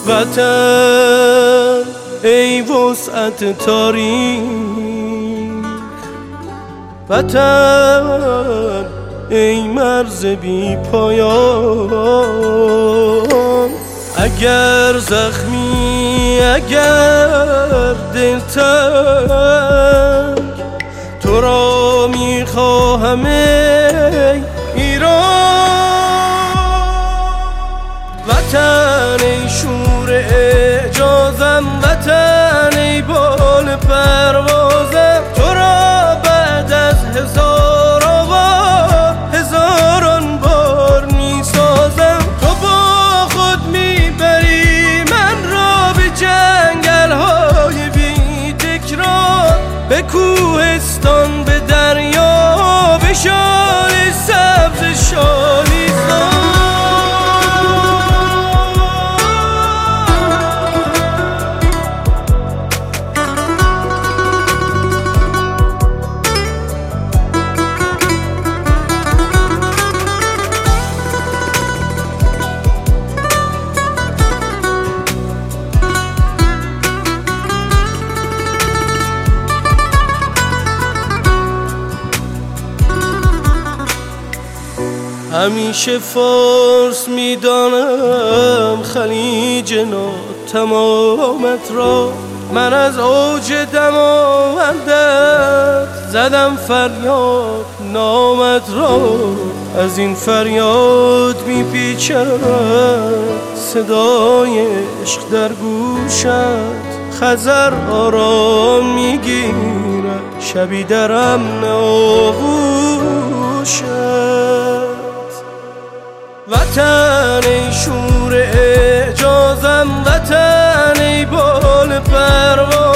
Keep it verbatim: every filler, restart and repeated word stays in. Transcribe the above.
وطن ای وسعت تاریخ، وطن ای مرز بی پایان. اگر زخمی، اگر دلتنگ، تو را میخواهم ای ایران. وطن ای شور اعجازم، وطن ای بال پروازم، تو را بعد از هزار آوار هزاران بار میسازم. تو با خود میبری من را به جنگل های بی تکرار، به کوهستان، به دریا، به شال سبز شالیزان. همیشه فارس میدانم خلیج ناتمامت را، من از اوج دماوندت زدم فریاد نامت را. از این فریاد میپیچد صدای عشق در گوشت، خضر آرام میگیرد شبی در امن آغوشت. وطن ای شور اعجازم، وطن ای بال پرواز،